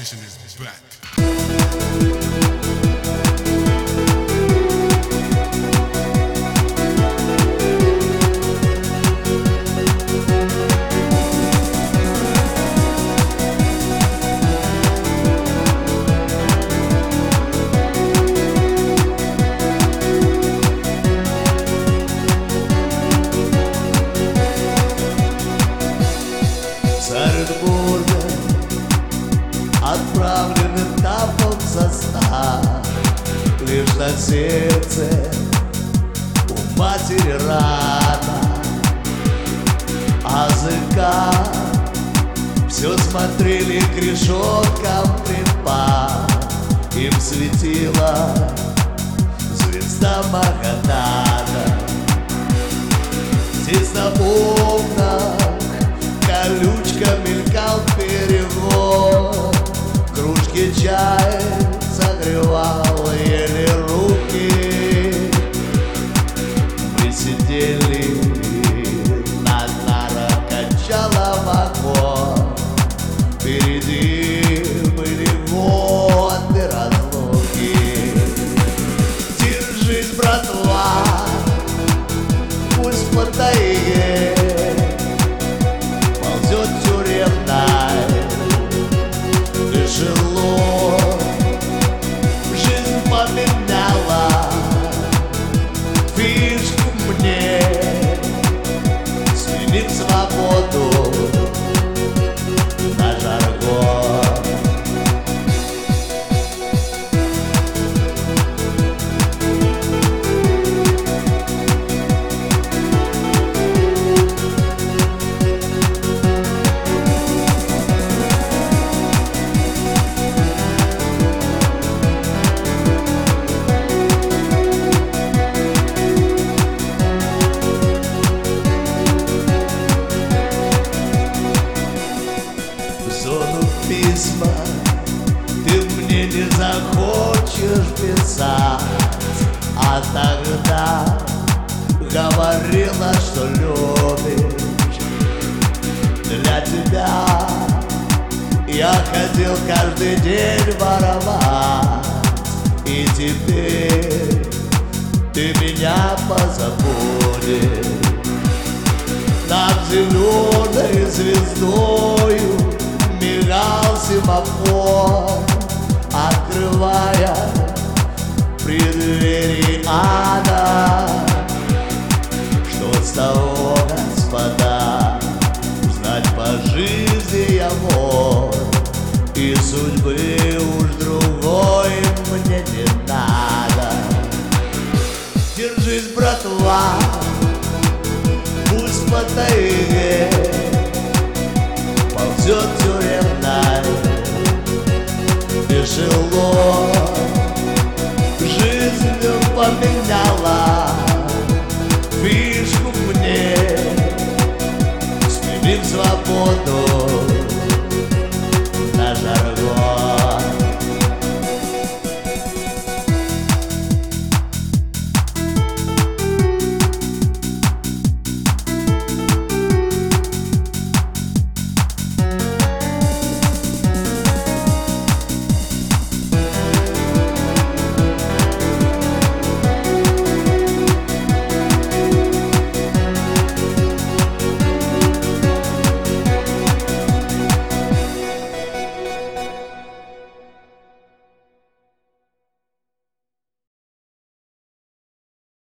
Competition is back. Отправленным этапом состав, лишь на сердце у матери рана, а языка все смотрели к решеткам припав. Им светила звезда Магадана. Здесь на окнах колючка мелькал перевод. Кружки чай согревал еле руки. Мы сидели на нарах, качала вагон. Впереди были годы разлуки. Держись, братва, пусть по тайге ползет тюремная. Тяжело, жизнь поменяла фишку мне, сменив свободу на жаргон. Письма ты мне не захочешь писать, а тогда говорила, что любишь. Для тебя я ходил каждый день воровать, и теперь ты меня позабудешь. Над зеленой звездою мигал семафор, открывая преддверие ада. Что с того, господа, знать по жизни я мог, и судьбы уж другой мне не надо. Держись, братва, пусть по тайге ползет тюремная. Тяжело, жизнь поменяла фишку мне, сменив свободу